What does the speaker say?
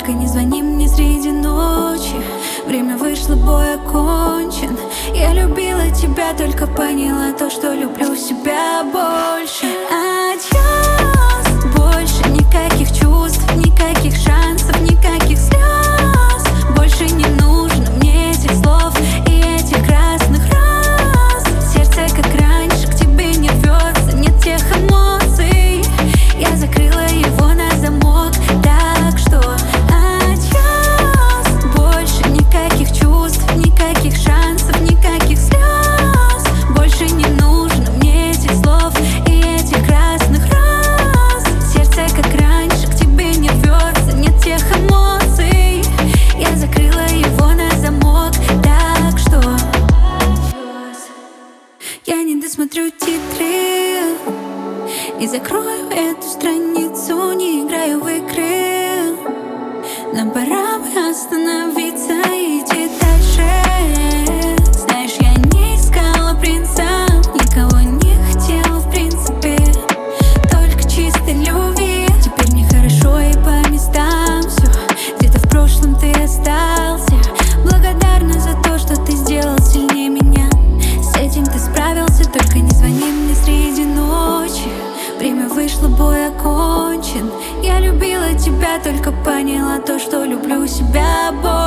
Только не звони мне среди ночи. Время вышло, бой окончен. Я любила тебя, только поняла то, что люблю себя больше. Адьос, больше никаких чувств, никаких шансов, никаких слез. Больше не нужно мне этих слов и этих красных роз. Сердце, как раньше, к тебе не рвется, нет тех эмоций. Я закрыла его на замок, так что адьос. Больше никаких чувств, никаких шансов, никаких слез. Больше не нужно мне этих слов и этих красных роз. Сердце, как раньше, к тебе не рвется, нет тех эмоций. Я закрыла его на замок, так что я не досмотрю титры, не закрою эту страницу, не играю в игры. Нам пора бы остановиться и идти дальше. Знаешь, я не искала принца, никого не хотела в принципе, только чистой любви. Теперь мне хорошо и по местам все. Где-то в прошлом ты остался. Благодарна за то, что ты сделал сильнее меня. С этим ты справился, только не звони мне среди ночи. Время вышло, бой окончен. Я любила тебя, только поняла то, что люблю себя больше.